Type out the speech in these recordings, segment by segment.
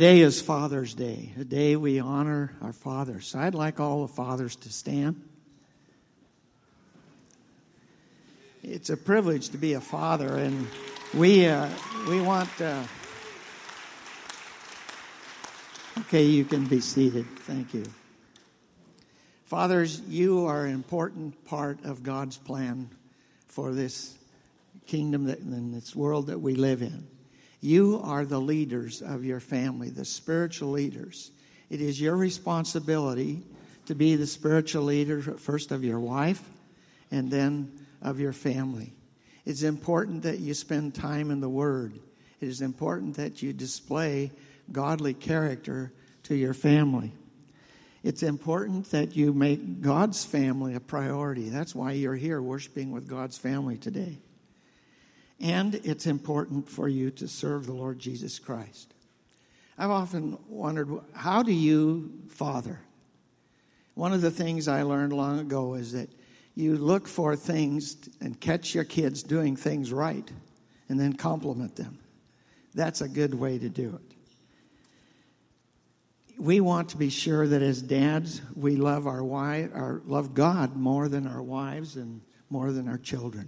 Today is Father's Day, a day we honor our fathers. So I'd like all the fathers to stand. It's a privilege to be a father, and we want... Okay, you can be seated. Thank you. Fathers, you are an important part of God's plan for this kingdom and this world that we live in. You are the leaders of your family, the spiritual leaders. It is your responsibility to be the spiritual leader, first of your wife and then of your family. It's important that you spend time in the Word. It is important that you display godly character to your family. It's important that you make God's family a priority. That's why you're here worshiping with God's family today. And it's important for you to serve the Lord Jesus Christ. I've often wondered, how do you father? One of the things I learned long ago is that you look for things and catch your kids doing things right and then compliment them. That's a good way to do it. We want to be sure that as dads, we love love God more than our wives and more than our children.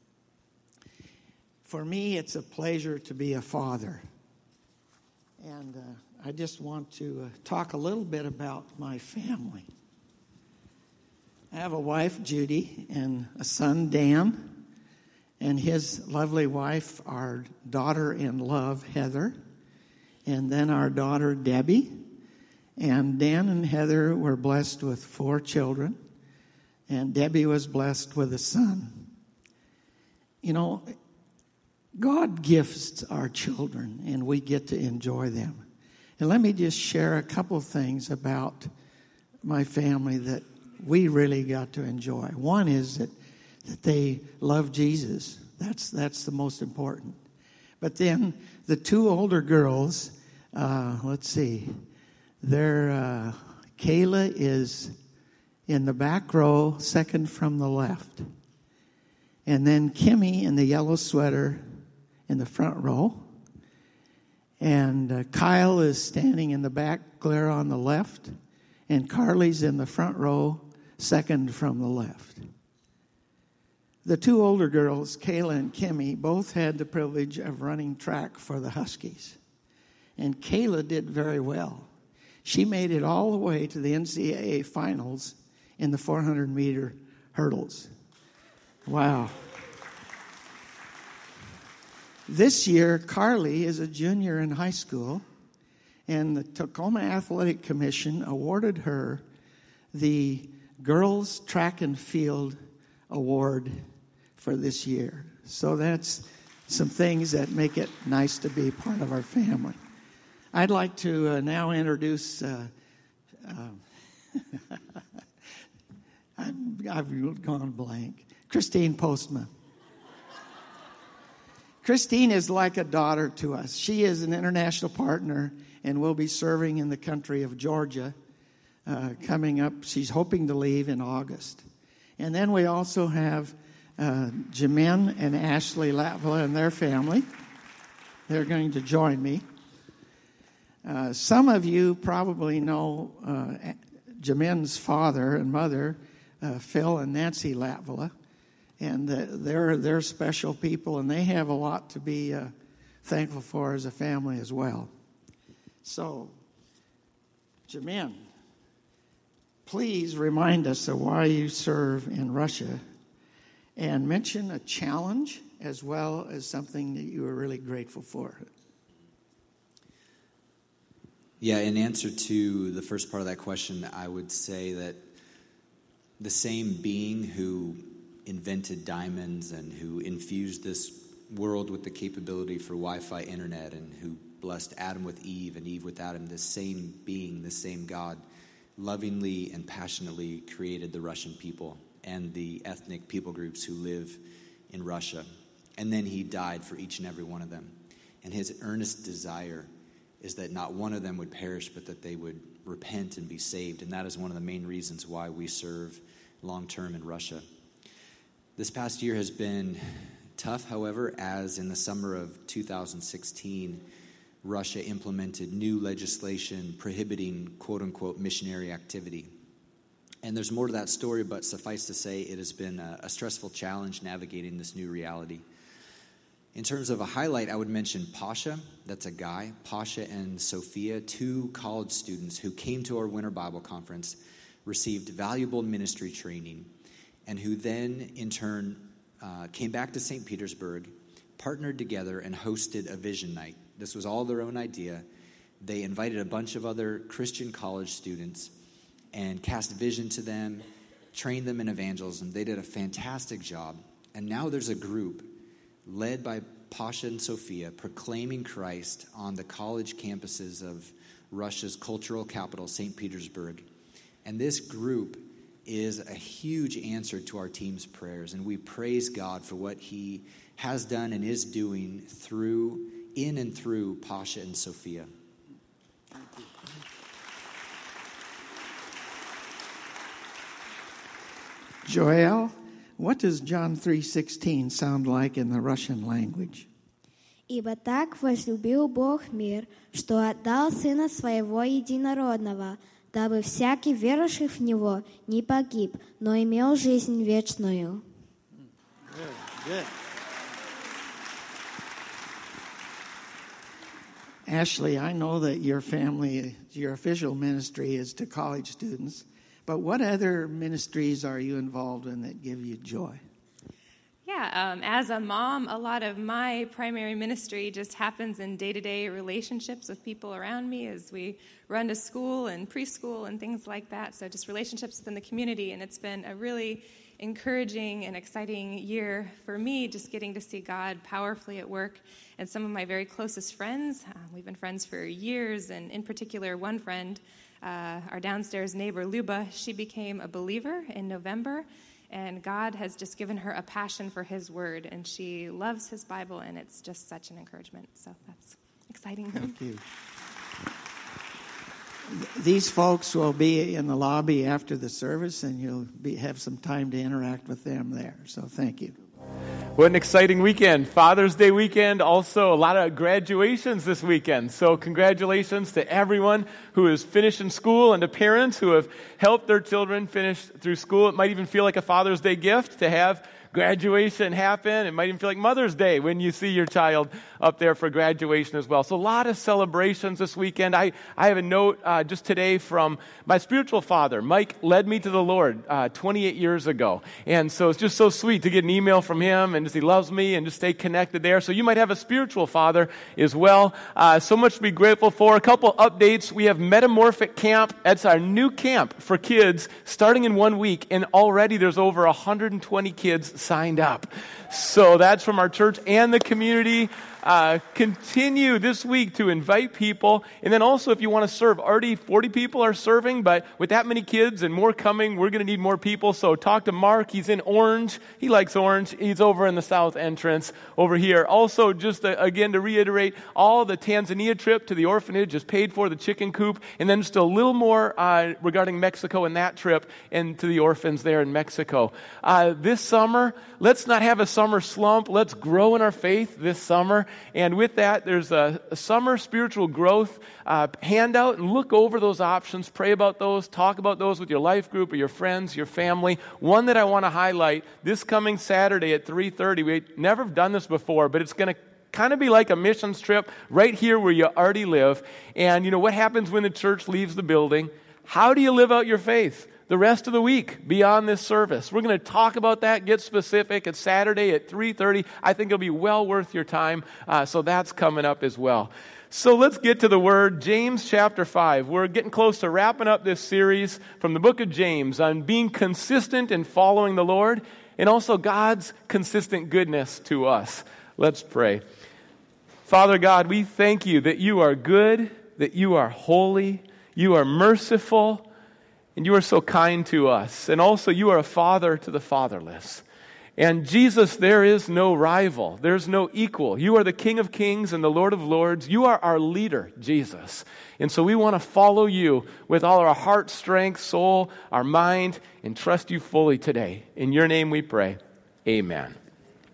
For me, it's a pleasure to be a father. And I just want to talk a little bit about my family. I have a wife, Judy, and a son, Dan, and his lovely wife, our daughter-in-love, Heather, and then our daughter, Debbie. And Dan and Heather were blessed with 4 children, and Debbie was blessed with a son. You know, God gifts our children, and we get to enjoy them. And let me just share a couple things about my family that we really got to enjoy. One is that they love Jesus. That's the most important. But then the 2 older girls, let's see, Kayla is in the back row, second from the left. And then Kimmy in the yellow sweater in the front row. And Kyle is standing in the back, clear on the left. And Carly's in the front row, second from the left. The 2 older girls, Kayla and Kimmy, both had the privilege of running track for the Huskies. And Kayla did very well. She made it all the way to the NCAA finals in the 400-meter hurdles. Wow. This year, Carly is a junior in high school, and the Tacoma Athletic Commission awarded her the Girls Track and Field Award for this year. So that's some things that make it nice to be part of our family. I'd like to now introduce, I've gone blank, Christine Postma. Christine is like a daughter to us. She is an international partner and will be serving in the country of Georgia coming up. She's hoping to leave in August. And then we also have Jamin and Ashley Latvala and their family. They're going to join me. Some of you probably know Jamin's father and mother, Phil and Nancy Latvala. And they're special people, and they have a lot to be thankful for as a family as well. So, Jamin, please remind us of why you serve in Russia, and mention a challenge as well as something that you are really grateful for. Yeah, in answer to the first part of that question, I would say that the same being who invented diamonds and who infused this world with the capability for Wi-Fi internet and who blessed Adam with Eve and Eve with Adam, this same being, this same God, lovingly and passionately created the Russian people and the ethnic people groups who live in Russia. And then he died for each and every one of them. And his earnest desire is that not one of them would perish, but that they would repent and be saved. And that is one of the main reasons why we serve long-term in Russia. This past year has been tough, however, as in the summer of 2016, Russia implemented new legislation prohibiting quote-unquote missionary activity. And there's more to that story, but suffice to say it has been a stressful challenge navigating this new reality. In terms of a highlight, I would mention Pasha. That's a guy. Pasha and Sophia, 2 college students who came to our Winter Bible Conference, received valuable ministry training, and who then, in turn, came back to St. Petersburg, partnered together, and hosted a vision night. This was all their own idea. They invited a bunch of other Christian college students and cast vision to them, trained them in evangelism. They did a fantastic job. And now there's a group led by Pasha and Sophia proclaiming Christ on the college campuses of Russia's cultural capital, St. Petersburg. And this group is a huge answer to our team's prayers. And we praise God for what he has done and is doing in and through Pasha and Sophia. Joel, what does John 3:16 sound like in the Russian language? «Ибо так возлюбил Бог мир, что отдал Сына Своего Единородного, дабы всякий, верующий в Него, не погиб, но имел жизнь вечную». Good. Ashley, I know that your official ministry is to college students, but what other ministries are you involved in that give you joy? Yeah, as a mom, a lot of my primary ministry just happens in day-to-day relationships with people around me as we run to school and preschool and things like that. So just relationships within the community, and it's been a really encouraging and exciting year for me, just getting to see God powerfully at work. And some of my very closest friends, we've been friends for years, and in particular, one friend, our downstairs neighbor, Luba, she became a believer in November, and God has just given her a passion for his word, and she loves his Bible, and it's just such an encouragement. So that's exciting. Thank you. These folks will be in the lobby after the service, and you'll have some time to interact with them there. So thank you. What an exciting weekend. Father's Day weekend. Also, a lot of graduations this weekend. So congratulations to everyone who is finishing school and to parents who have helped their children finish through school. It might even feel like a Father's Day gift to have graduation happen. It might even feel like Mother's Day when you see your child up there for graduation as well. So a lot of celebrations this weekend. I have a note just today from my spiritual father. Mike led me to the Lord 28 years ago. And so it's just so sweet to get an email from him and just he loves me and just stay connected there. So you might have a spiritual father as well. So much to be grateful for. A couple updates. We have Metamorphic Camp. That's our new camp for kids starting in 1 week. And already there's over 120 kids signed up. So that's from our church and the community. Continue this week to invite people. And then also if you want to serve, already 40 people are serving, but with that many kids and more coming, we're going to need more people. So talk to Mark. He's in Orange. He likes Orange. He's over in the south entrance over here. Also, just again to reiterate, all the Tanzania trip to the orphanage is paid for, the chicken coop, and then just a little more regarding Mexico and that trip and to the orphans there in Mexico. This summer, let's not have a summer slump. Let's grow in our faith this summer. And with that, there's a summer spiritual growth handout, and look over those options, pray about those, talk about those with your life group or your friends, your family. One that I want to highlight, this coming Saturday at 3:30, we never have done this before, but it's going to kind of be like a missions trip right here where you already live. And you know what happens when the church leaves the building? How do you live out your faith the rest of the week beyond this service? We're going to talk about that, get specific. It's Saturday at 3:30. I think it'll be well worth your time. So that's coming up as well. So let's get to the word, James chapter 5. We're getting close to wrapping up this series from the book of James on being consistent in following the Lord and also God's consistent goodness to us. Let's pray. Father God, we thank you that you are good, that you are holy, you are merciful, and you are so kind to us. And also you are a father to the fatherless. And Jesus, there is no rival. There's no equal. You are the King of Kings and the Lord of Lords. You are our leader, Jesus. And so we want to follow you with all our heart, strength, soul, our mind, and trust you fully today. In your name we pray. Amen.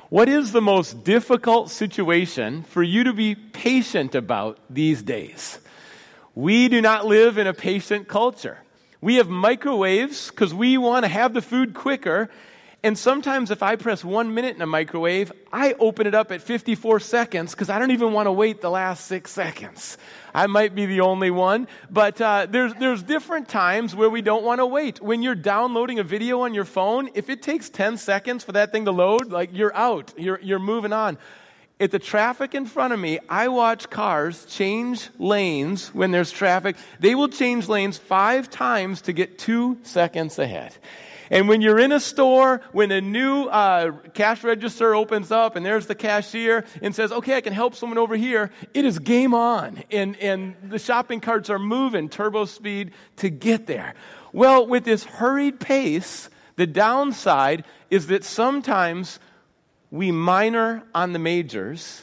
What is the most difficult situation for you to be patient about these days? We do not live in a patient culture. We have microwaves because we want to have the food quicker. And sometimes if I press 1 minute in a microwave, I open it up at 54 seconds because I don't even want to wait the last 6 seconds. I might be the only one, but there's different times where we don't want to wait. When you're downloading a video on your phone, if it takes 10 seconds for that thing to load, like you're out, you're moving on. At the traffic in front of me, I watch cars change lanes when there's traffic. They will change lanes 5 times to get 2 seconds ahead. And when you're in a store, when a new cash register opens up and there's the cashier and says, okay, I can help someone over here, it is game on. And the shopping carts are moving turbo speed to get there. Well, with this hurried pace, the downside is that sometimes we minor on the majors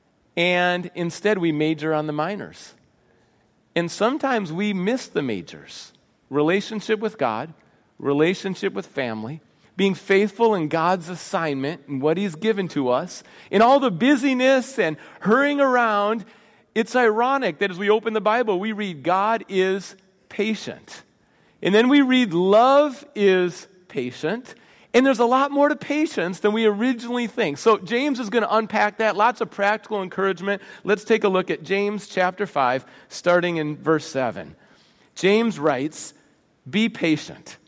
and instead we major on the minors. And sometimes we miss the majors. Relationship with God, relationship with family, being faithful in God's assignment and what He's given to us. In all the busyness and hurrying around, it's ironic that as we open the Bible, we read God is patient. And then we read love is patient. And there's a lot more to patience than we originally think. So James is going to unpack that. Lots of practical encouragement. Let's take a look at James chapter 5, starting in verse 7. James writes, "Be patient.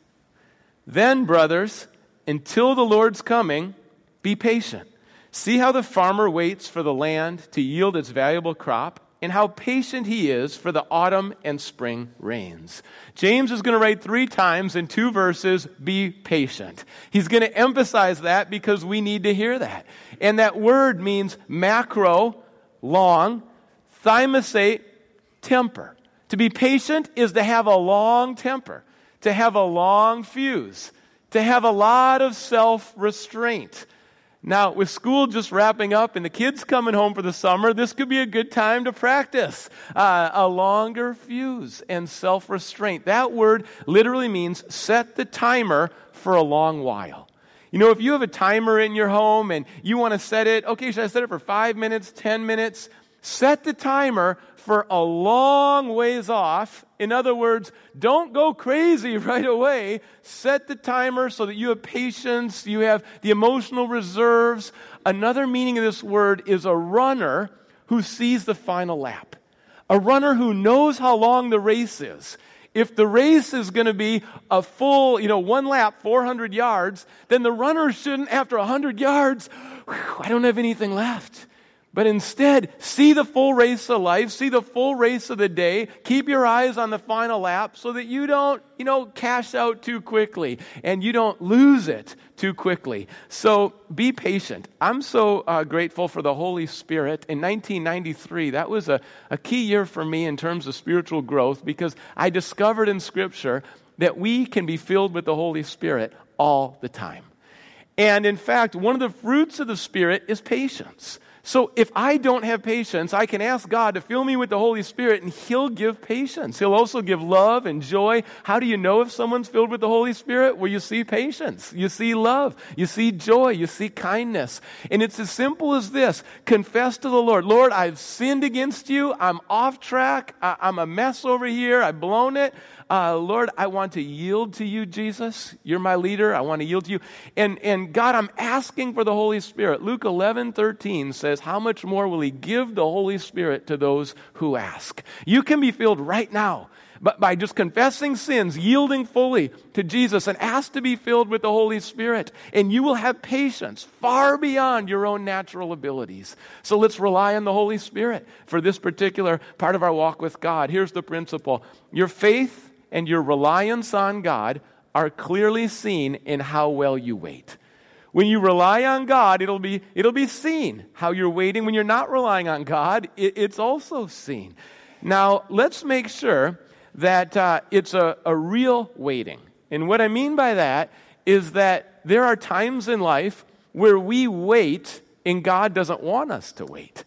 Then, brothers, until the Lord's coming, be patient. See how the farmer waits for the land to yield its valuable crop, and how patient he is for the autumn and spring rains." James is going to write 3 times in 2 verses, be patient. He's going to emphasize that because we need to hear that. And that word means macro, long, thymosate, temper. To be patient is to have a long temper, to have a long fuse, to have a lot of self-restraint. Now, with school just wrapping up and the kids coming home for the summer, this could be a good time to practice a longer fuse and self-restraint. That word literally means set the timer for a long while. You know, if you have a timer in your home and you want to set it, okay, should I set it for 5 minutes, 10 minutes? Set the timer for a long ways off. In other words, don't go crazy right away. Set the timer so that you have patience, you have the emotional reserves. Another meaning of this word is a runner who sees the final lap. A runner who knows how long the race is. If the race is going to be a full, 1 lap, 400 yards, then the runner shouldn't, after 100 yards, I don't have anything left. But instead, see the full race of life, see the full race of the day, keep your eyes on the final lap so that you don't, cash out too quickly and you don't lose it too quickly. So be patient. I'm so grateful for the Holy Spirit. In 1993, that was a key year for me in terms of spiritual growth because I discovered in Scripture that we can be filled with the Holy Spirit all the time. And in fact, one of the fruits of the Spirit is patience. So if I don't have patience, I can ask God to fill me with the Holy Spirit and He'll give patience. He'll also give love and joy. How do you know if someone's filled with the Holy Spirit? Well, you see patience, you see love, you see joy, you see kindness. And it's as simple as this. Confess to the Lord, Lord, I've sinned against you. I'm off track. I'm a mess over here. I've blown it. Lord, I want to yield to you, Jesus. You're my leader. I want to yield to you. And God, I'm asking for the Holy Spirit. Luke 11:13 says, how much more will He give the Holy Spirit to those who ask? You can be filled right now. But by just confessing sins, yielding fully to Jesus, and ask to be filled with the Holy Spirit. And you will have patience far beyond your own natural abilities. So let's rely on the Holy Spirit for this particular part of our walk with God. Here's the principle. Your faith and your reliance on God are clearly seen in how well you wait. When you rely on God, it'll be seen how you're waiting. When you're not relying on God, it's also seen. Now, let's make sure that it's a real waiting. And what I mean by that is that there are times in life where we wait and God doesn't want us to wait.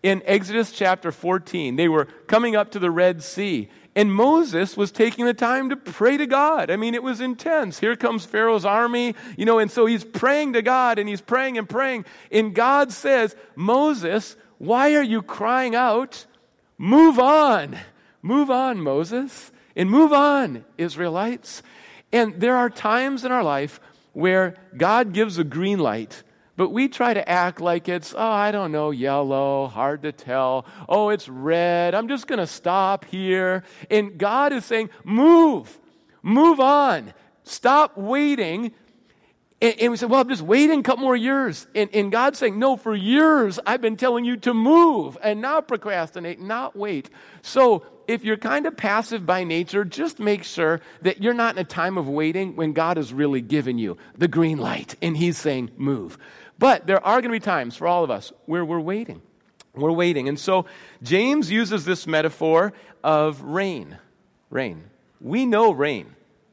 in Exodus chapter 14. They were coming up to the Red Sea, and Moses was taking the time to pray to God. I mean, it was intense. Here comes Pharaoh's army, and so he's praying to God, and he's praying and praying. And God says, Moses, why are you crying out? Move on. Move on, Moses. And move on, Israelites. And there are times in our life where God gives a green light, but we try to act like it's, I don't know, yellow, hard to tell. Oh, it's red. I'm just going to stop here. And God is saying, move on. Stop waiting. And we say, well, I'm just waiting a couple more years. And God's saying, no, for years I've been telling you to move and not procrastinate, not wait. So if you're kind of passive by nature, just make sure that you're not in a time of waiting when God has really given you the green light and he's saying, move. But there are going to be times for all of us where we're waiting. We're waiting. And so James uses this metaphor of rain. Rain. We know rain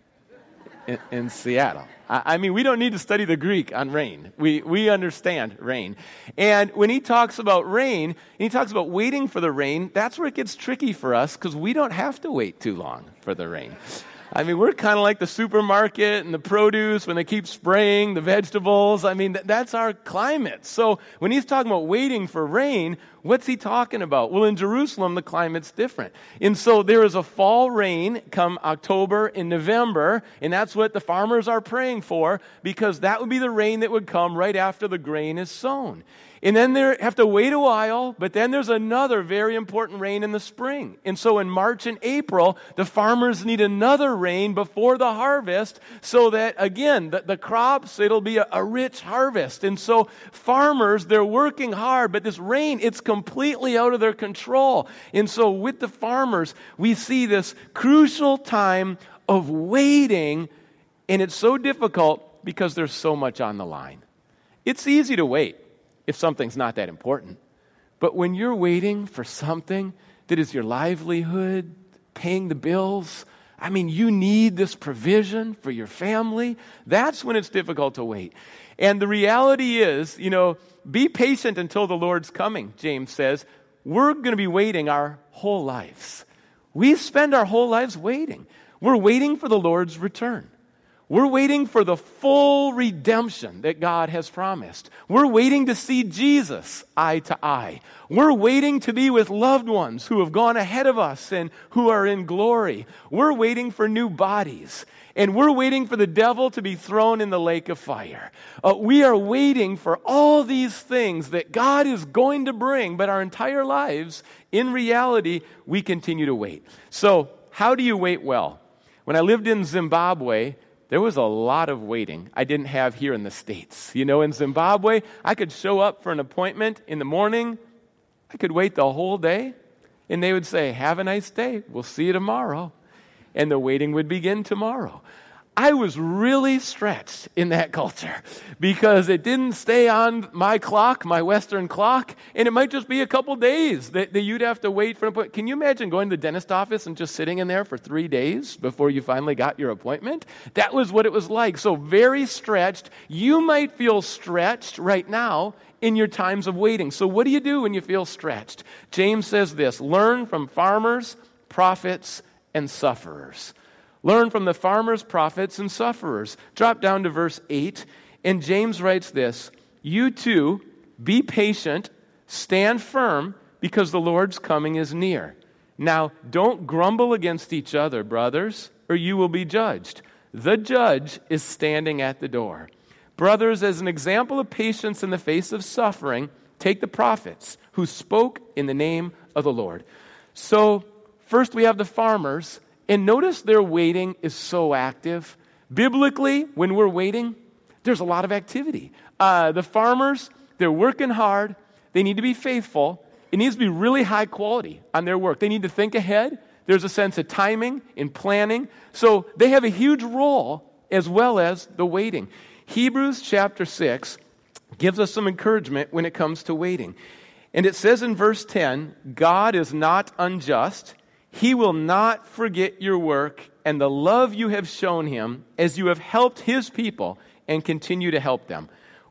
in Seattle. I mean, we don't need to study the Greek on rain. We understand rain. And when he talks about rain, and he talks about waiting for the rain, that's where it gets tricky for us because we don't have to wait too long for the rain. I mean, we're kind of like the supermarket and the produce when they keep spraying the vegetables. I mean, that's our climate. So when he's talking about waiting for rain, what's he talking about? Well, in Jerusalem, the climate's different. And so there is a fall rain come October and November, and that's what the farmers are praying for because that would be the rain that would come right after the grain is sown. And then they have to wait a while, but then there's another very important rain in the spring. And so in March and April, the farmers need another rain before the harvest so that, again, the crops, it'll be a rich harvest. And so farmers, they're working hard, but this rain, it's completely out of their control. And so with the farmers, we see this crucial time of waiting, and it's so difficult because there's so much on the line. It's easy to wait if something's not that important. But when you're waiting for something that is your livelihood, paying the bills, I mean, you need this provision for your family, that's when it's difficult to wait. And the reality is, be patient until the Lord's coming, James says. We're going to be waiting our whole lives. We spend our whole lives waiting. We're waiting for the Lord's return. We're waiting for the full redemption that God has promised. We're waiting to see Jesus eye to eye. We're waiting to be with loved ones who have gone ahead of us and who are in glory. We're waiting for new bodies. And we're waiting for the devil to be thrown in the lake of fire. We are waiting for all these things that God is going to bring, but our entire lives, in reality, we continue to wait. So, how do you wait well? When I lived in Zimbabwe, there was a lot of waiting I didn't have here in the States. In Zimbabwe, I could show up for an appointment in the morning. I could wait the whole day, and they would say, have a nice day. We'll see you tomorrow. And the waiting would begin tomorrow. I was really stretched in that culture because it didn't stay on my clock, my Western clock, and it might just be a couple days that you'd have to wait for an appointment. Can you imagine going to the dentist office and just sitting in there for 3 days before you finally got your appointment? That was what it was like. So very stretched. You might feel stretched right now in your times of waiting. So what do you do when you feel stretched? James says this, learn from farmers, prophets, and sufferers. Learn from the farmers, prophets, and sufferers. Drop down to verse 8, and James writes this, you too, be patient, stand firm, because the Lord's coming is near. Now, don't grumble against each other, brothers, or you will be judged. The judge is standing at the door. Brothers, as an example of patience in the face of suffering, take the prophets who spoke in the name of the Lord. So, first we have the farmers, and notice their waiting is so active. Biblically, when we're waiting, there's a lot of activity. The farmers, they're working hard. They need to be faithful. It needs to be really high quality on their work. They need to think ahead. There's a sense of timing and planning. So they have a huge role as well as the waiting. Hebrews chapter 6 gives us some encouragement when it comes to waiting. And it says in verse 10, God is not unjust. He will not forget your work and the love you have shown him as you have helped his people and continue to help them.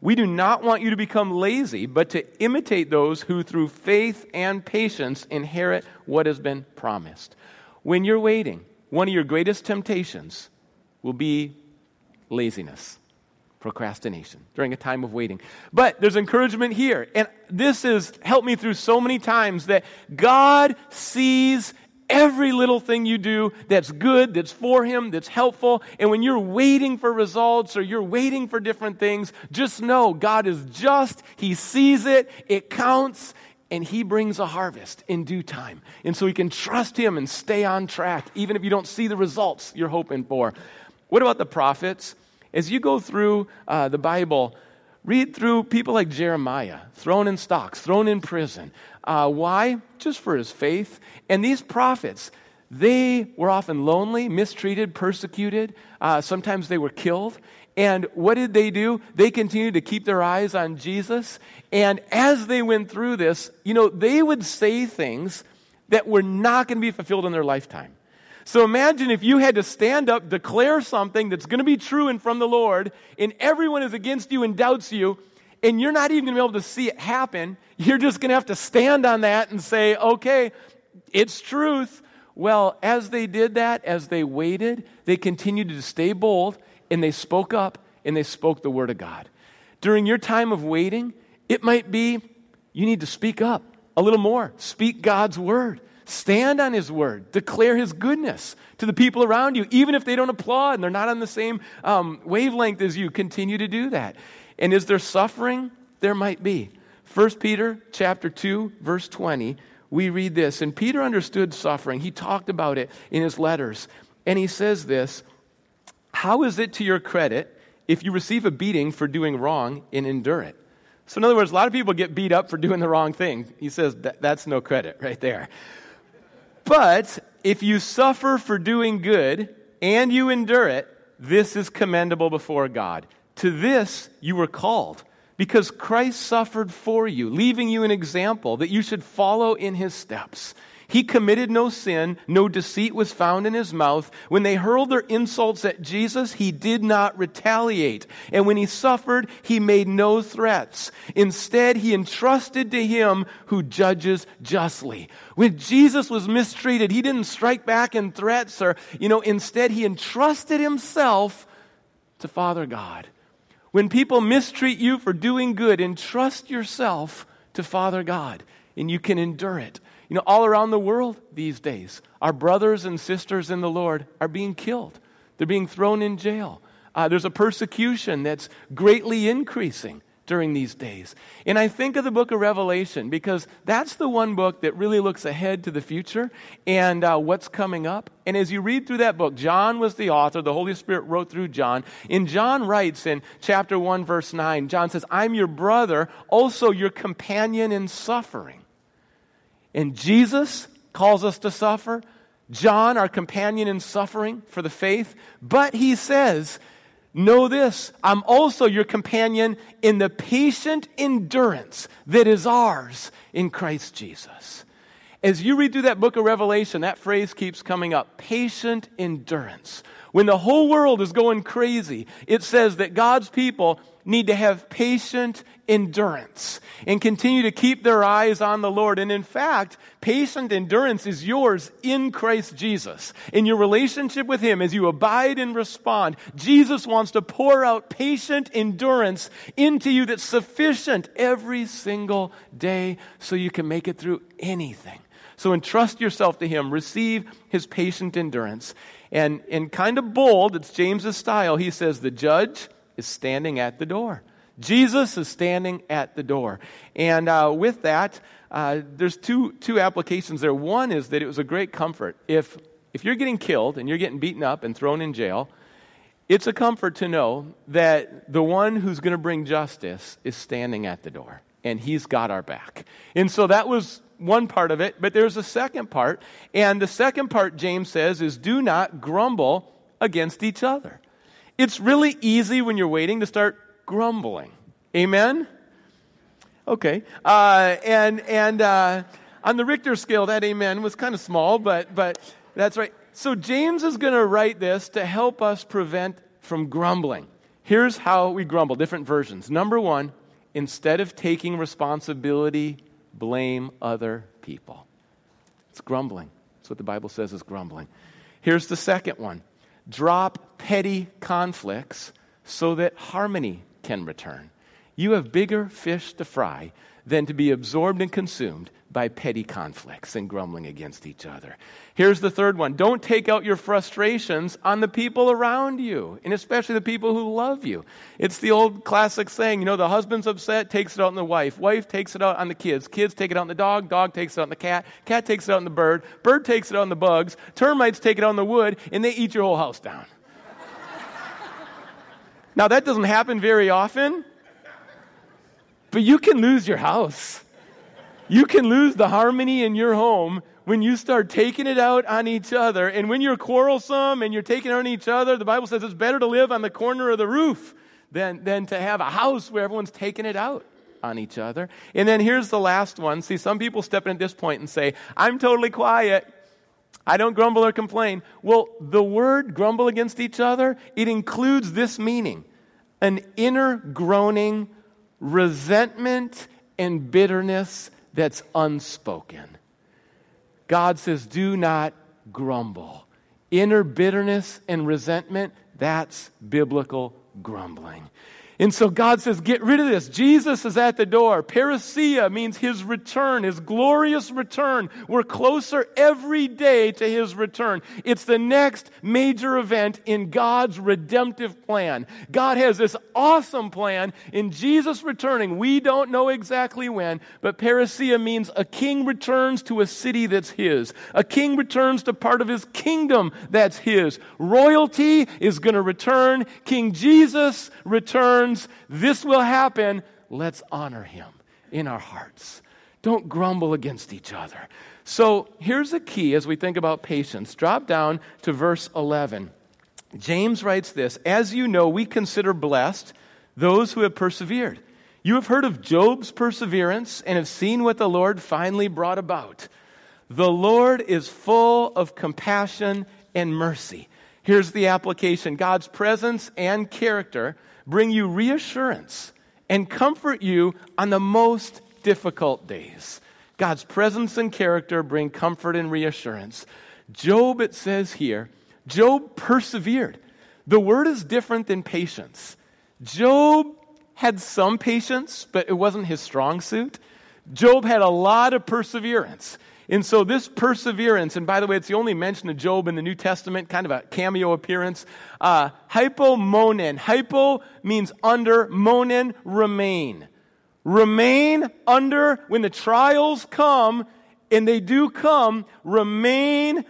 We do not want you to become lazy, but to imitate those who through faith and patience inherit what has been promised. When you're waiting, one of your greatest temptations will be laziness, procrastination during a time of waiting. But there's encouragement here, and this has helped me through so many times that God sees every little thing you do that's good, that's for Him, that's helpful. And when you're waiting for results or you're waiting for different things, just know God is just, He sees it, it counts, and He brings a harvest in due time. And so you can trust Him and stay on track, even if you don't see the results you're hoping for. What about the prophets? As you go through the Bible, read through people like Jeremiah, thrown in stocks, thrown in prison. Why? Just for his faith. And these prophets, they were often lonely, mistreated, persecuted. Sometimes they were killed. And what did they do? They continued to keep their eyes on Jesus. And as they went through this, they would say things that were not going to be fulfilled in their lifetime. So imagine if you had to stand up, declare something that's going to be true and from the Lord, and everyone is against you and doubts you, and you're not even going to be able to see it happen. You're just going to have to stand on that and say, okay, it's truth. Well, as they did that, as they waited, they continued to stay bold, and they spoke up, and they spoke the word of God. During your time of waiting, it might be you need to speak up a little more. Speak God's word. Stand on His word. Declare His goodness to the people around you. Even if they don't applaud and they're not on the same wavelength as you, continue to do that. And is there suffering? There might be. 1 Peter chapter 2, verse 20, we read this. And Peter understood suffering. He talked about it in his letters. And he says this, "How is it to your credit if you receive a beating for doing wrong and endure it?" So in other words, a lot of people get beat up for doing the wrong thing. He says that's no credit right there. But if you suffer for doing good and you endure it, this is commendable before God. To this you were called, because Christ suffered for you, leaving you an example that you should follow in His steps. He committed no sin, no deceit was found in His mouth. When they hurled their insults at Jesus, He did not retaliate. And when He suffered, He made no threats. Instead, He entrusted to Him who judges justly. When Jesus was mistreated, He didn't strike back in threats instead He entrusted Himself to Father God. When people mistreat you for doing good, entrust yourself to Father God, and you can endure it. All around the world these days, our brothers and sisters in the Lord are being killed. They're being thrown in jail. There's a persecution that's greatly increasing during these days. And I think of the book of Revelation because that's the one book that really looks ahead to the future and what's coming up. And as you read through that book, John was the author. The Holy Spirit wrote through John. And John writes in chapter 1, verse 9, John says, "I'm your brother, also your companion in suffering." And Jesus calls us to suffer. John, our companion in suffering for the faith. But he says, know this, I'm also your companion in the patient endurance that is ours in Christ Jesus. As you read through that book of Revelation, that phrase keeps coming up, patient endurance. When the whole world is going crazy, it says that God's people need to have patient endurance and continue to keep their eyes on the Lord. And in fact, patient endurance is yours in Christ Jesus. In your relationship with Him, as you abide and respond, Jesus wants to pour out patient endurance into you that's sufficient every single day so you can make it through anything. So entrust yourself to Him. Receive His patient endurance. And kind of bold, it's James's style, he says the judge is standing at the door. Jesus is standing at the door. And with that, there's two applications there. One is that it was a great comfort. If you're getting killed and you're getting beaten up and thrown in jail, it's a comfort to know that the one who's going to bring justice is standing at the door. And He's got our back. And so that was one part of it, but there's a second part. And the second part, James says, is do not grumble against each other. It's really easy when you're waiting to start grumbling. Amen? Okay. And on the Richter scale, that amen was kind of small, but that's right. So James is going to write this to help us prevent from grumbling. Here's how we grumble, different versions. Number one, instead of taking responsibility, blame other people. It's grumbling. That's what the Bible says is grumbling. Here's the second one. Drop petty conflicts so that harmony can return. You have bigger fish to fry than to be absorbed and consumed by petty conflicts and grumbling against each other. Here's the third one. Don't take out your frustrations on the people around you, and especially the people who love you. It's the old classic saying, the husband's upset, takes it out on the wife. Wife takes it out on the kids. Kids take it out on the dog. Dog takes it out on the cat. Cat takes it out on the bird. Bird takes it out on the bugs. Termites take it out on the wood, and they eat your whole house down. Now, that doesn't happen very often, but you can lose your house. You can lose the harmony in your home when you start taking it out on each other. And when you're quarrelsome and you're taking it on each other, the Bible says it's better to live on the corner of the roof than to have a house where everyone's taking it out on each other. And then here's the last one. See, some people step in at this point and say, I'm totally quiet. I don't grumble or complain. Well, the word grumble against each other, it includes this meaning: an inner groaning, resentment, and bitterness that's unspoken. God says, do not grumble. Inner bitterness and resentment, that's biblical grumbling. And so God says, get rid of this. Jesus is at the door. Parousia means his return, his glorious return. We're closer every day to his return. It's the next major event in God's redemptive plan. God has this awesome plan in Jesus returning. We don't know exactly when, but parousia means a king returns to a city that's his. A king returns to part of his kingdom that's his. Royalty is going to return. King Jesus returns. This will happen. Let's honor him in our hearts. Don't grumble against each other. So here's the key as we think about patience. Drop down to verse 11. James writes this: as you know, we consider blessed those who have persevered. You have heard of Job's perseverance and have seen what the Lord finally brought about. The Lord is full of compassion and mercy. Here's the application. God's presence and character bring you reassurance and comfort you on the most difficult days. God's presence and character bring comfort and reassurance. Job, it says here, Job persevered. The word is different than patience. Job had some patience, but it wasn't his strong suit. Job had a lot of perseverance. And so this perseverance, and by the way, it's the only mention of Job in the New Testament, kind of a cameo appearance. Hypomonen. Hypo means under, monen, remain. Remain under when the trials come, and they do come. Remain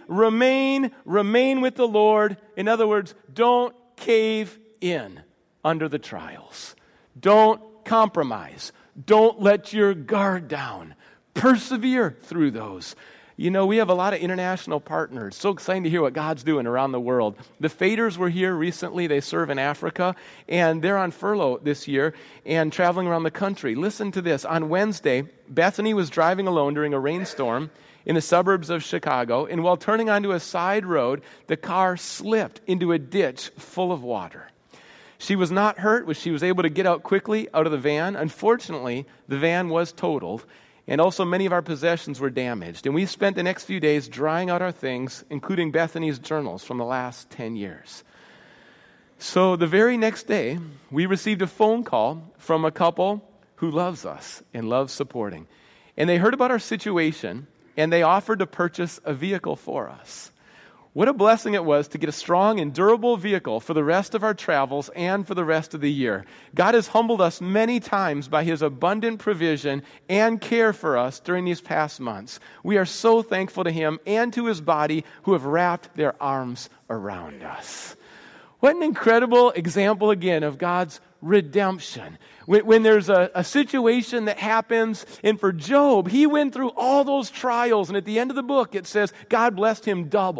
with the Lord. In other words, don't cave in under the trials. Don't compromise. Don't let your guard down. Persevere through those. We have a lot of international partners. So exciting to hear what God's doing around the world. The Faders were here recently. They serve in Africa, and they're on furlough this year and traveling around the country. Listen to this. On Wednesday, Bethany was driving alone during a rainstorm in the suburbs of Chicago, and while turning onto a side road, the car slipped into a ditch full of water. She was not hurt. She was able to get out quickly out of the van. Unfortunately, the van was totaled. And also many of our possessions were damaged. And we spent the next few days drying out our things, including Bethany's journals from the last 10 years. So the very next day, we received a phone call from a couple who loves us and loves supporting. And they heard about our situation, and they offered to purchase a vehicle for us. What a blessing it was to get a strong and durable vehicle for the rest of our travels and for the rest of the year. God has humbled us many times by his abundant provision and care for us during these past months. We are so thankful to him and to his body who have wrapped their arms around us. What an incredible example again of God's redemption. When there's a situation that happens, and for Job, he went through all those trials, and at the end of the book it says God blessed him double.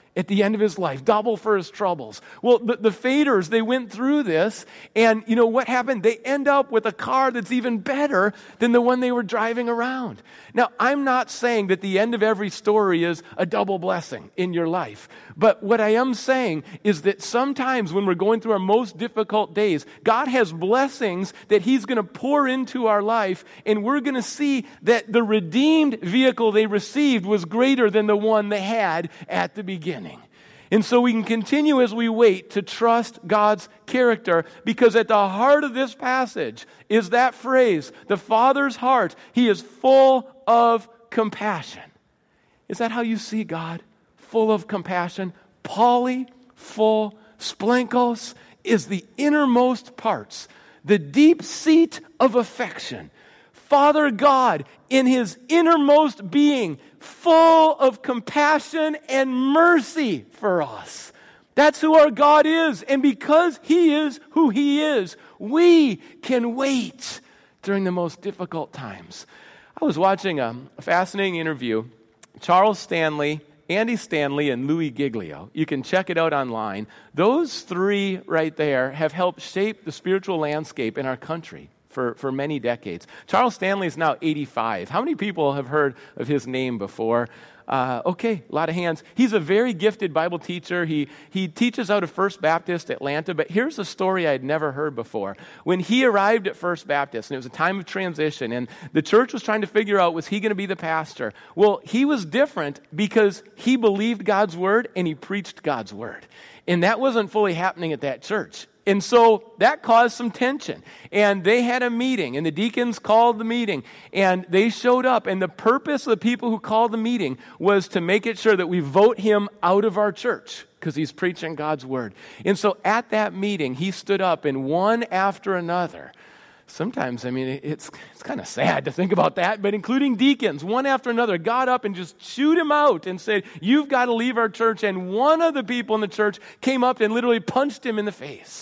at the end of his life, double for his troubles. Well, the Faders, they went through this, and you know what happened? They end up with a car that's even better than the one they were driving around. Now, I'm not saying that the end of every story is a double blessing in your life, but what I am saying is that sometimes when we're going through our most difficult days, God has blessings that he's going to pour into our life, and we're going to see that the redeemed vehicle they received was greater than the one they had at the beginning. And so we can continue as we wait to trust God's character, because at the heart of this passage is that phrase, the Father's heart. He is full of compassion. Is that how you see God? Full of compassion. Poly, full, splankos is the innermost parts, the deep seat of affection. Father God, in his innermost being, full of compassion and mercy for us. That's who our God is. And because he is who he is, we can wait during the most difficult times. I was watching a fascinating interview. Charles Stanley, Andy Stanley, and Louis Giglio. You can check it out online. Those three right there have helped shape the spiritual landscape in our country for many decades. Charles Stanley is now 85. How many people have heard of his name before? Okay, a lot of hands. He's a very gifted Bible teacher. He teaches out of First Baptist Atlanta, but here's a story I had never heard before. When he arrived at First Baptist, and it was a time of transition, and the church was trying to figure out, was he going to be the pastor? Well, he was different because he believed God's word and he preached God's word. And that wasn't fully happening at that church. And so that caused some tension. And they had a meeting, and the deacons called the meeting, and they showed up. And the purpose of the people who called the meeting was to make it sure that we vote him out of our church because he's preaching God's word. And so at that meeting, he stood up, and one after another, sometimes, I mean, it's kind of sad to think about that, but including deacons, one after another, got up and just chewed him out and said, "You've got to leave our church." And one of the people in the church came up and literally punched him in the face.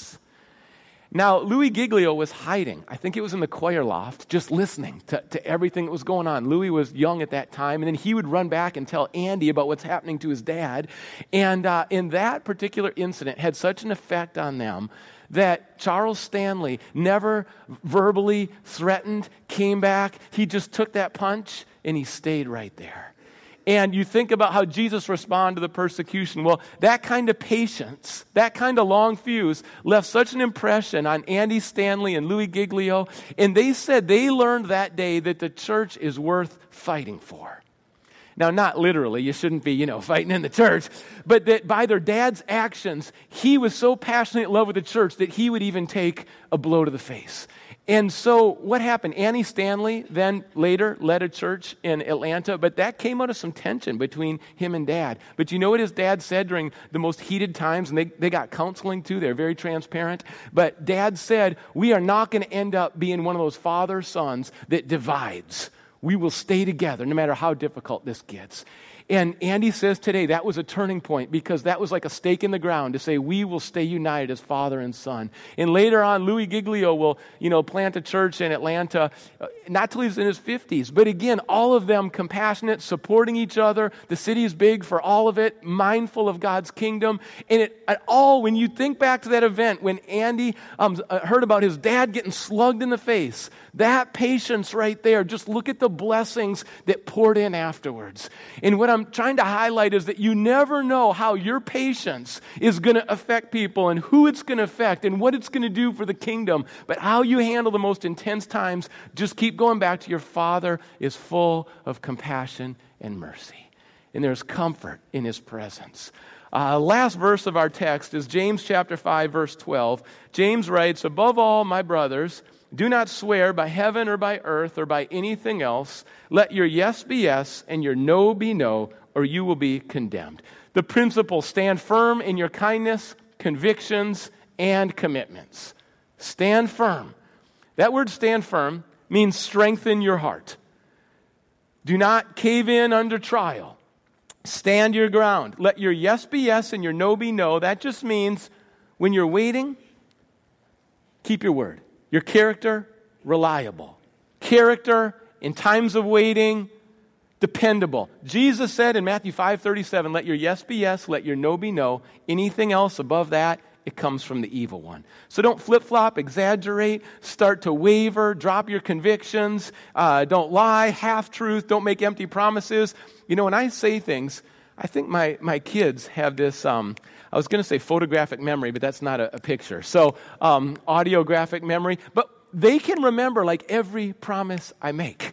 Now, Louis Giglio was hiding. I think it was in the choir loft, just listening to everything that was going on. Louis was young at that time, and then he would run back and tell Andy about what's happening to his dad. And in that particular incident had such an effect on them that Charles Stanley never verbally threatened, came back. He just took that punch, and he stayed right there. And you think about how Jesus responded to the persecution. Well, that kind of patience, that kind of long fuse left such an impression on Andy Stanley and Louis Giglio. And they said they learned that day that the church is worth fighting for. Now, not literally, you shouldn't be, fighting in the church, but that by their dad's actions, he was so passionately in love with the church that he would even take a blow to the face. And so what happened? Andy Stanley then later led a church in Atlanta, but that came out of some tension between him and Dad. But you know what his dad said during the most heated times? And they got counseling too. They're very transparent. But Dad said, we are not going to end up being one of those father-sons that divides. We will stay together no matter how difficult this gets. And Andy says today that was a turning point because that was like a stake in the ground to say we will stay united as father and son. And later on, Louis Giglio will, plant a church in Atlanta, not till he's in his 50s. But again, all of them compassionate, supporting each other. The city is big for all of it, mindful of God's kingdom. And when you think back to that event when Andy heard about his dad getting slugged in the face, that patience right there, just look at the blessings that poured in afterwards. And what I'm trying to highlight is that you never know how your patience is going to affect people and who it's going to affect and what it's going to do for the kingdom. But how you handle the most intense times, just keep going back to your Father is full of compassion and mercy. And there's comfort in his presence. Last verse of our text is James chapter 5, verse 12. James writes, "Above all, my brothers, do not swear by heaven or by earth or by anything else. Let your yes be yes and your no be no, or you will be condemned." The principle, stand firm in your kindness, convictions, and commitments. Stand firm. That word stand firm means strengthen your heart. Do not cave in under trial. Stand your ground. Let your yes be yes and your no be no. That just means when you're waiting, keep your word. Your character, reliable. Character in times of waiting, dependable. Jesus said in Matthew 5:37, let your yes be yes, let your no be no. Anything else above that, it comes from the evil one. So don't flip-flop, exaggerate, start to waver, drop your convictions, don't lie, half-truth, don't make empty promises. When I say things, I think my kids have this, I was going to say photographic memory, but that's not a picture. So audiographic memory. But they can remember like every promise I make.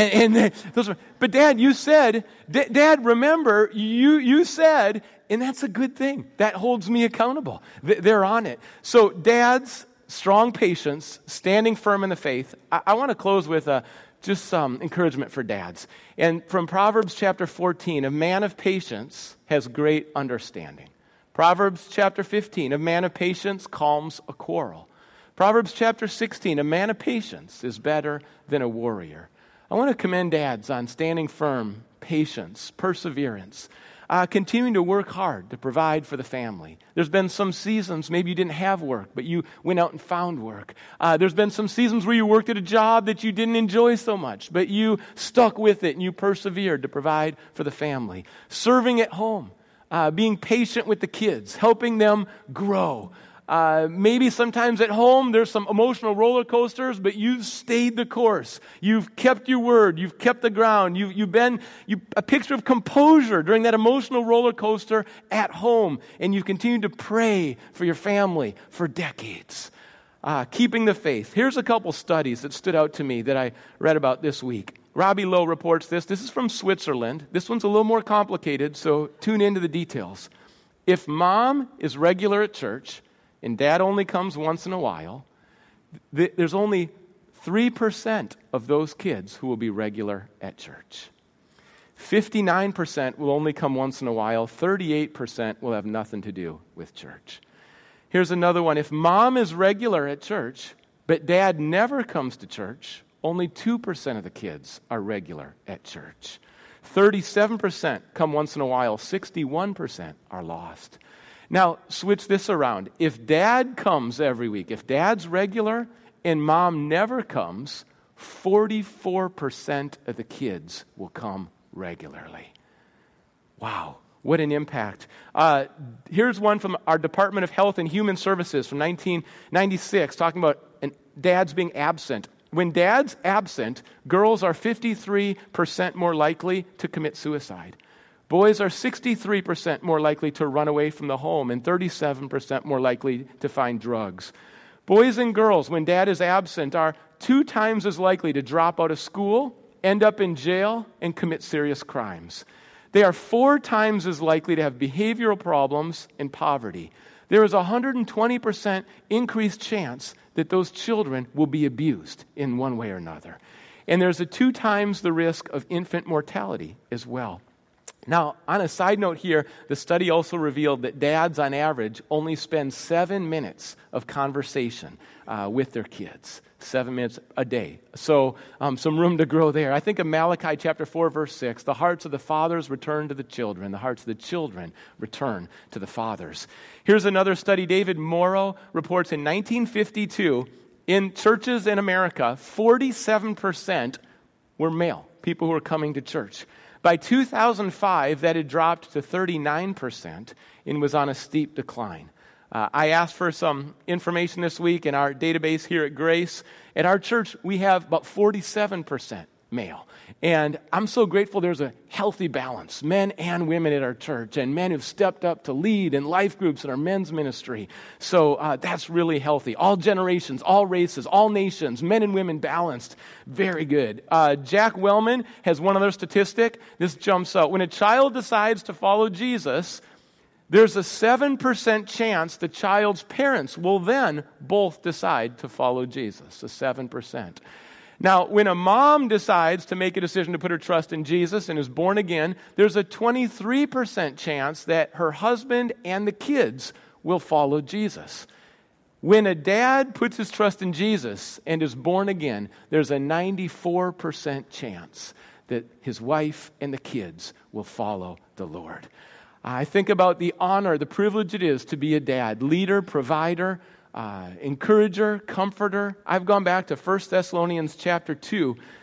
But Dad, you said, Dad, remember, you said, and that's a good thing. That holds me accountable. They're on it. So dads, strong patience, standing firm in the faith. I want to close with just some encouragement for dads. And from Proverbs chapter 14, a man of patience has great understanding. Proverbs chapter 15, a man of patience calms a quarrel. Proverbs chapter 16, a man of patience is better than a warrior. I want to commend dads on standing firm, patience, perseverance, continuing to work hard to provide for the family. There's been some seasons, maybe you didn't have work, but you went out and found work. There's been some seasons where you worked at a job that you didn't enjoy so much, but you stuck with it and you persevered to provide for the family. Serving at home, being patient with the kids, helping them grow. Maybe sometimes at home there's some emotional roller coasters, but you've stayed the course. You've kept your word. You've kept the ground. You've been a picture of composure during that emotional roller coaster at home, and you've continued to pray for your family for decades. Keeping the faith. Here's a couple studies that stood out to me that I read about this week. Robbie Lowe reports this. This is from Switzerland. This one's a little more complicated, so tune into the details. If mom is regular at church and dad only comes once in a while, there's only 3% of those kids who will be regular at church. 59% will only come once in a while. 38% will have nothing to do with church. Here's another one. If mom is regular at church, but dad never comes to church, only 2% of the kids are regular at church. 37% come once in a while. 61% are lost. Now, switch this around. If dad comes every week, if dad's regular and mom never comes, 44% of the kids will come regularly. Wow, what an impact. Here's one from our Department of Health and Human Services from 1996, talking about dads being absent. When dad's absent, girls are 53% more likely to commit suicide. Boys are 63% more likely to run away from the home and 37% more likely to find drugs. Boys and girls, when dad is absent, are 2 times as likely to drop out of school, end up in jail, and commit serious crimes. They are 4 times as likely to have behavioral problems and poverty. There is a 120% increased chance that those children will be abused in one way or another. And there's a 2 times the risk of infant mortality as well. Now, on a side note here, the study also revealed that dads, on average, only spend 7 minutes of conversation with their kids. 7 minutes a day. So some room to grow there. I think of Malachi chapter 4, verse 6. The hearts of the fathers return to the children. The hearts of the children return to the fathers. Here's another study. David Morrow reports in 1952, in churches in America, 47% were male, people who were coming to church. By 2005, that had dropped to 39% and was on a steep decline. I asked for some information this week in our database here at Grace. At our church, we have about 47% male. And I'm so grateful there's a healthy balance, men and women at our church, and men who've stepped up to lead in life groups in our men's ministry. So that's really healthy. All generations, all races, all nations, men and women balanced. Very good. Jack Wellman has one other statistic. This jumps out. When a child decides to follow Jesus, there's a 7% chance the child's parents will then both decide to follow Jesus, a 7%. Now, when a mom decides to make a decision to put her trust in Jesus and is born again, there's a 23% chance that her husband and the kids will follow Jesus. When a dad puts his trust in Jesus and is born again, there's a 94% chance that his wife and the kids will follow the Lord. I think about the honor, the privilege it is to be a dad, leader, provider, encourager, comforter. I've gone back to 1 Thessalonians chapter 2.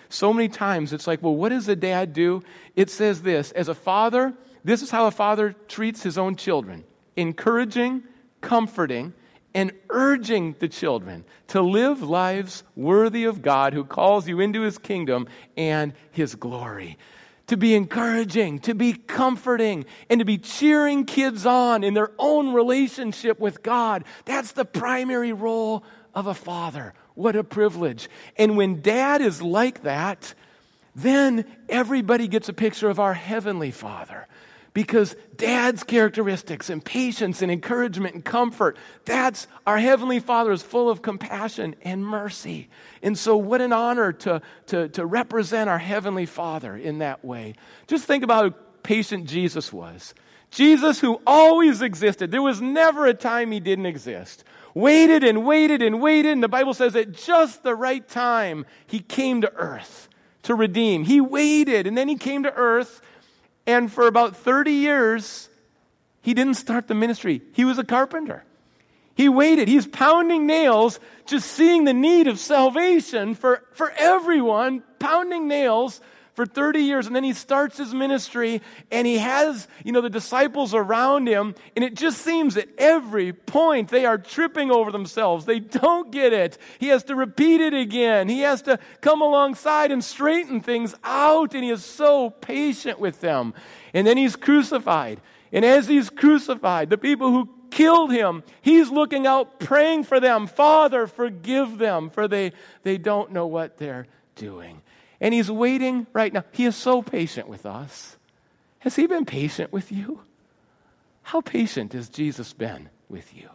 So many times it's like, well, what does a dad do? It says this, as a father, this is how a father treats his own children, encouraging, comforting, and urging the children to live lives worthy of God who calls you into his kingdom and his glory. To be encouraging, to be comforting, and to be cheering kids on in their own relationship with God. That's the primary role of a father. What a privilege. And when dad is like that, then everybody gets a picture of our heavenly Father. Because dad's characteristics and patience and encouragement and comfort, that's our Heavenly Father is full of compassion and mercy. And so what an honor to represent our Heavenly Father in that way. Just think about how patient Jesus was. Jesus, who always existed. There was never a time he didn't exist. Waited and waited and waited. And the Bible says at just the right time, he came to earth to redeem. He waited and then he came to earth. And for about 30 years, he didn't start the ministry. He was a carpenter. He waited. He's pounding nails, just seeing the need of salvation for everyone, pounding nails for 30 years. And then he starts his ministry, and he has, the disciples around him. And it just seems at every point they are tripping over themselves. They don't get it. He has to repeat it again. He has to come alongside and straighten things out. And he is so patient with them. And then he's crucified. And as he's crucified, the people who killed him, he's looking out, praying for them. Father, forgive them, for they don't know what they're doing. And he's waiting right now. He is so patient with us. Has he been patient with you? How patient has Jesus been with you?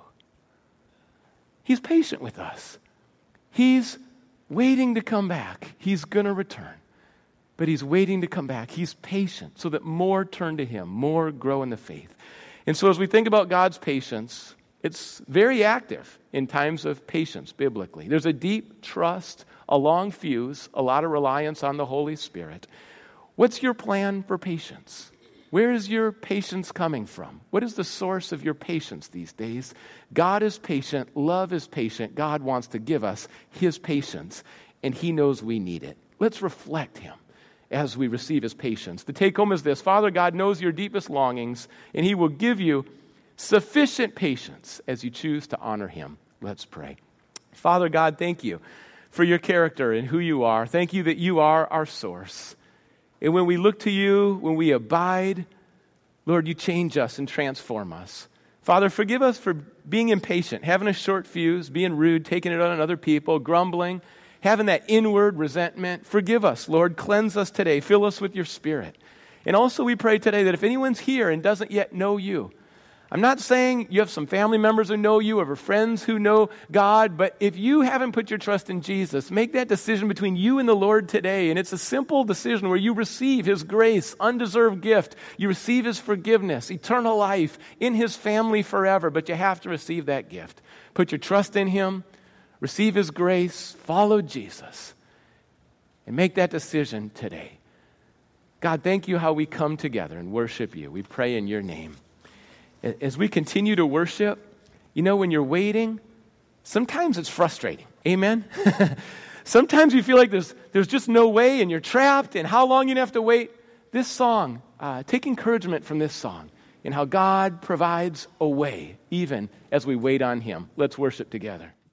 He's patient with us. He's waiting to come back. He's going to return. But he's waiting to come back. He's patient so that more turn to him, more grow in the faith. And so as we think about God's patience, it's very active in times of patience biblically. There's a deep trust, a long fuse, a lot of reliance on the Holy Spirit. What's your plan for patience? Where is your patience coming from? What is the source of your patience these days? God is patient. Love is patient. God wants to give us his patience, and he knows we need it. Let's reflect him as we receive his patience. The take home is this: Father God knows your deepest longings, and he will give you sufficient patience as you choose to honor him. Let's pray. Father God, thank you for your character and who you are. Thank you that you are our source. And when we look to you, when we abide, Lord, you change us and transform us. Father, forgive us for being impatient, having a short fuse, being rude, taking it on other people, grumbling, having that inward resentment. Forgive us, Lord. Cleanse us today. Fill us with your Spirit. And also we pray today that if anyone's here and doesn't yet know you, I'm not saying you have some family members who know you or friends who know God, but if you haven't put your trust in Jesus, make that decision between you and the Lord today. And it's a simple decision where you receive his grace, undeserved gift. You receive his forgiveness, eternal life in his family forever, but you have to receive that gift. Put your trust in him, receive his grace, follow Jesus, and make that decision today. God, thank you how we come together and worship you. We pray in your name. As we continue to worship, when you're waiting, sometimes it's frustrating. Amen? Sometimes you feel like there's just no way and you're trapped and how long you have to wait. This song, take encouragement from this song and how God provides a way even as we wait on him. Let's worship together.